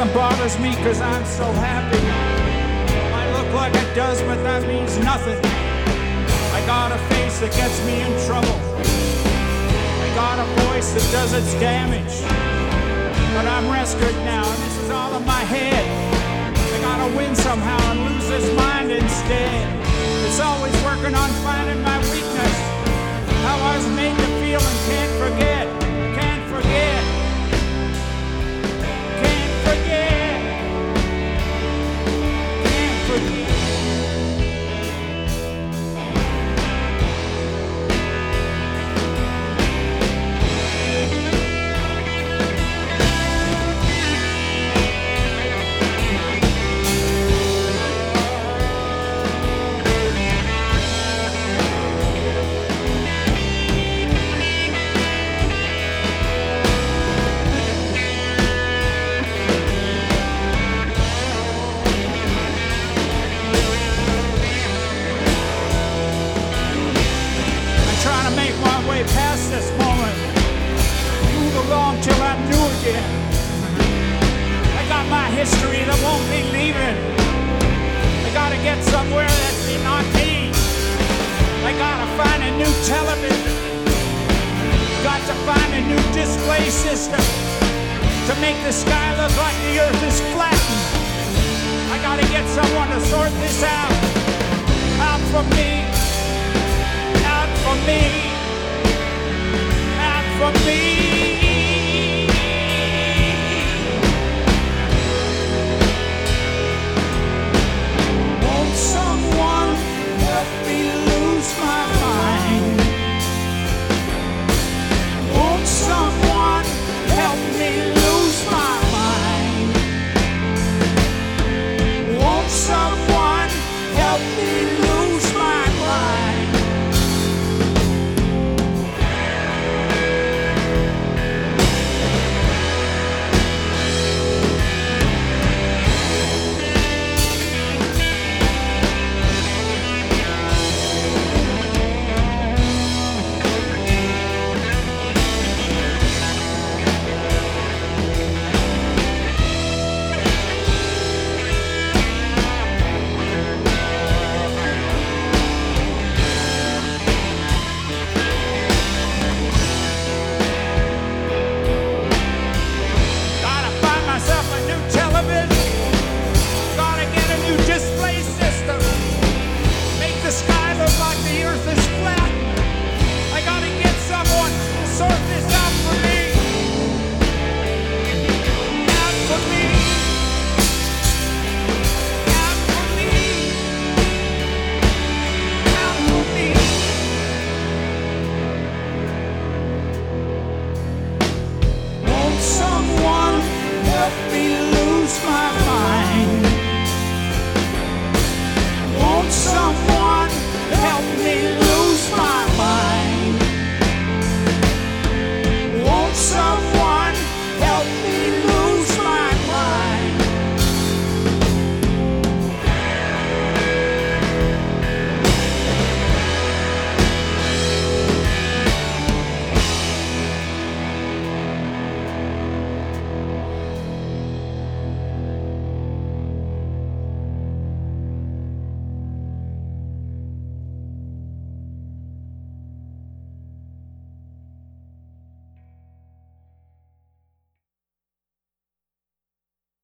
bothers me cause I'm so happy. I look like it does, but that means nothing. I got a face that gets me in trouble. I got a voice that does its damage. But I'm rescued now, and this is all in my head. I gotta win somehow and lose this mind instead. It's always working on finding my weakness. How I was made to feel and can't forget. Can't forget. Can't forget. Can't forget. Past this moment, move along till I'm new again. I got my history that won't be leaving. I gotta get somewhere that's not me. I gotta find a new television. Got to find a new display system to make the sky look like the earth is flattened. I gotta get someone to sort this out. Out for me. Out for me. For me, won't someone help me lose my mind? Won't someone help me lose my mind? Won't someone help me lose my mind? Someone help me.